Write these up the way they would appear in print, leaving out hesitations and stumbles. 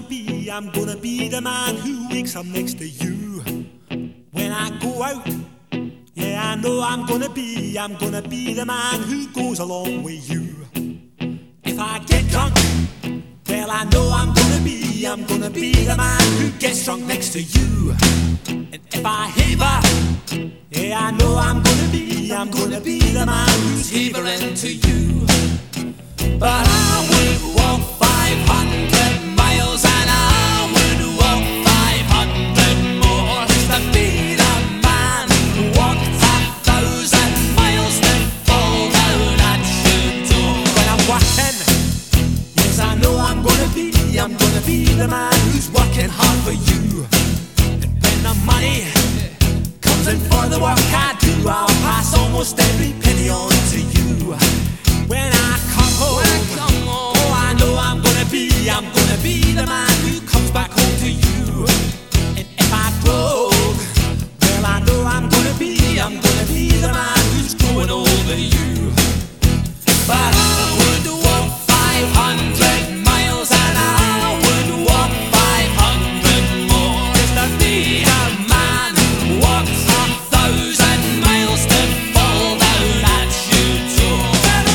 I'm gonna be the man who wakes up next to you when I go out. Yeah, I know I'm gonna be the man who goes along with you. If I get drunk, well, I know I'm gonna be the man who gets drunk next to you. And if I haver, yeah, I know I'm gonna be the man who's havering to you. But I would walk 500 miles and I would walk 500 more just to be the man who walked 1,000 miles to fall down at your door. When I'm working, yes, I know I'm gonna be the man who's working hard for you. And when the money comes in for the work I do, I'll pass almost every penny on to you. When I come home, oh, I know I'm gonna be the man who comes back home to you. And if I broke, well, I know I'm gonna be the man who's growing over you. But I would walk 500 miles and I would walk 500 more just to be a man who walks 1,000 miles to fall down at your door.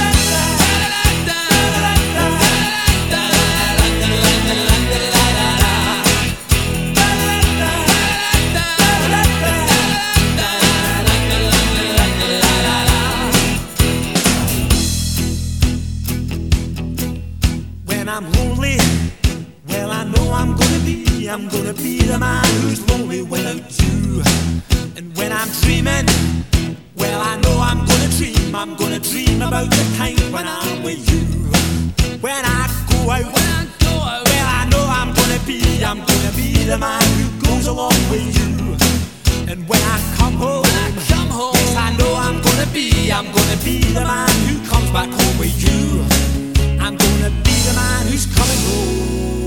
When I'm lonely, well, I know I'm gonna be the man who's lonely without you. And when I'm dreaming, well, I know I'm gonna dream about the time when I'm with you. When I go out, well, I know I'm gonna be the man who goes along with you. And when I come home, yes, I know I'm gonna be the man who comes back home with you. I'm gonna be the man who's coming home.